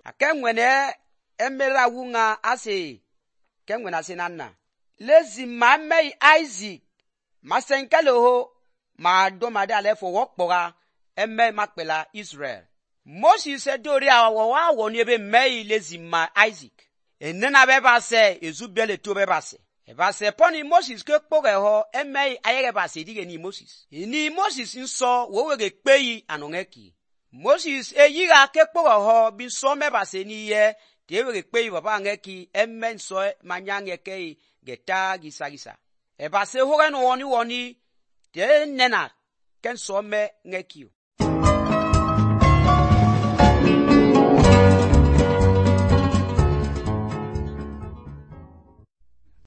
akengwene emera wunga ase kengwena sinanna lezi mamei Isaac masenkaleho ma do ma de ale fo wokpora eme makpela Israel. Moses edori awo wa woni ebe mei lezi ma Isaac enena be ba se ezubiele to be ba se e ba se poni Moses ke kpore ho emei ayege ba se dige ni Moses ni Moses nso wo wege peyi anongeki Moses eyira ke kpore ho bi so me ba se ni ye de wege peyi baba ngeki emen so manyange ke geta gisa e ba se ho no woni de nena ken so me ngeki